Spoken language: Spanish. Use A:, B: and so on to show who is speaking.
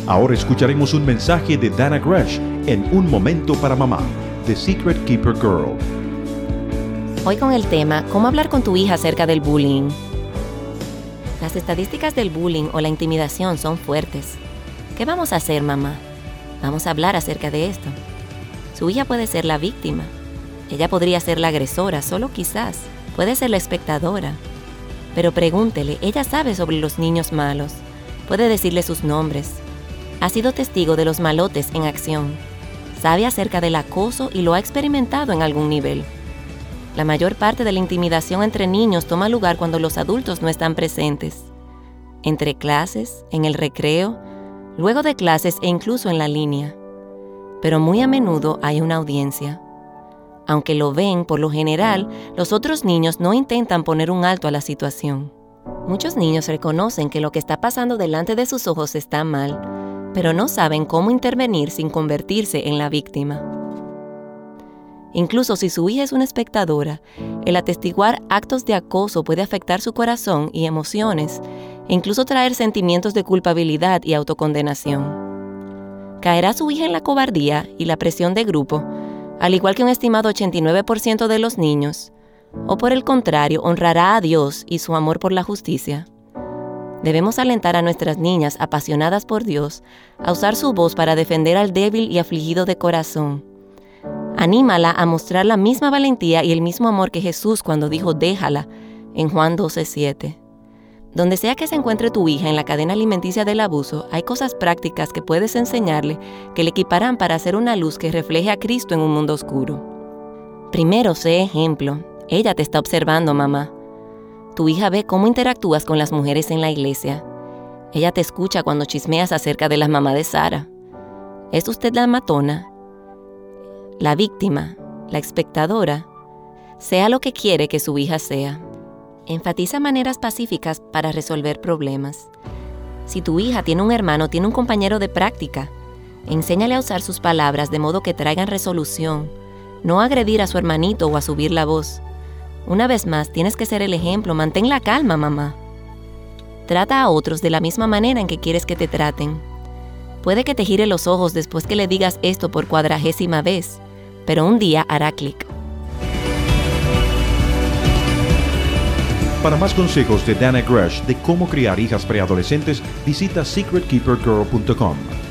A: Ahora escucharemos un mensaje de Dana Gresh en Un Momento para Mamá, The Secret Keeper Girl.
B: Hoy con el tema, ¿cómo hablar con tu hija acerca del bullying? Las estadísticas del bullying o la intimidación son fuertes. ¿Qué vamos a hacer, mamá? Vamos a hablar acerca de esto. Su hija puede ser la víctima. Ella podría ser la agresora, solo quizás. Puede ser la espectadora. Pero pregúntele, ella sabe sobre los niños malos. Puede decirle sus nombres. Ha sido testigo de los malotes en acción. Sabe acerca del acoso y lo ha experimentado en algún nivel. La mayor parte de la intimidación entre niños toma lugar cuando los adultos no están presentes. Entre clases, en el recreo, luego de clases e incluso en la línea. Pero muy a menudo hay una audiencia. Aunque lo ven, por lo general, los otros niños no intentan poner un alto a la situación. Muchos niños reconocen que lo que está pasando delante de sus ojos está mal, pero no saben cómo intervenir sin convertirse en la víctima. Incluso si su hija es una espectadora, el atestiguar actos de acoso puede afectar su corazón y emociones, e incluso traer sentimientos de culpabilidad y autocondenación. ¿Caerá su hija en la cobardía y la presión de grupo, al igual que un estimado 89% de los niños? ¿O por el contrario, honrará a Dios y su amor por la justicia? Debemos alentar a nuestras niñas apasionadas por Dios a usar su voz para defender al débil y afligido de corazón. Anímala a mostrar la misma valentía y el mismo amor que Jesús cuando dijo déjala en Juan 12:7. Donde sea que se encuentre tu hija en la cadena alimenticia del abuso, hay cosas prácticas que puedes enseñarle que le equiparán para hacer una luz que refleje a Cristo en un mundo oscuro. Primero, sé ejemplo. Ella te está observando, mamá. Tu hija ve cómo interactúas con las mujeres en la iglesia. Ella te escucha cuando chismeas acerca de la mamá de Sara. ¿Es usted la matona? La víctima, la espectadora, sea lo que quiere que su hija sea. Enfatiza maneras pacíficas para resolver problemas. Si tu hija tiene un hermano, tiene un compañero de práctica. Enséñale a usar sus palabras de modo que traigan resolución, no agredir a su hermanito o a subir la voz. Una vez más, tienes que ser el ejemplo. Mantén la calma, mamá. Trata a otros de la misma manera en que quieres que te traten. Puede que te gire los ojos después que le digas esto por 40ª vez, pero un día hará clic.
A: Para más consejos de Dana Gresh de cómo criar hijas preadolescentes, visita secretkeepergirl.com.